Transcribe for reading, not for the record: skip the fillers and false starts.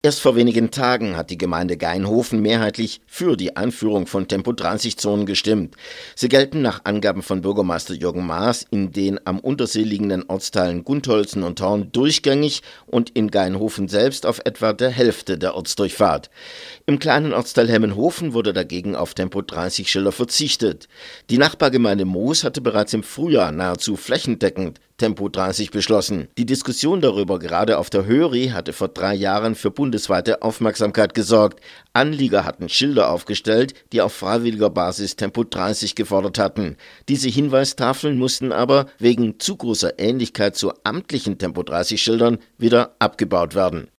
Erst vor wenigen Tagen hat die Gemeinde Gainhofen mehrheitlich für die Einführung von Tempo-30-Zonen gestimmt. Sie gelten nach Angaben von Bürgermeister Jürgen Maaß in den am Untersee liegenden Ortsteilen Guntholzen und Horn durchgängig und in Gainhofen selbst auf etwa der Hälfte der Ortsdurchfahrt. Im kleinen Ortsteil Hemmenhofen wurde dagegen auf Tempo-30-Schilder verzichtet. Die Nachbargemeinde Moos hatte bereits im Frühjahr nahezu flächendeckend Tempo 30 beschlossen. Die Diskussion darüber gerade auf der Höri hatte vor 3 Jahren für bundesweite Aufmerksamkeit gesorgt. Anlieger hatten Schilder aufgestellt, die auf freiwilliger Basis Tempo 30 gefordert hatten. Diese Hinweistafeln mussten aber wegen zu großer Ähnlichkeit zu amtlichen Tempo 30 Schildern wieder abgebaut werden.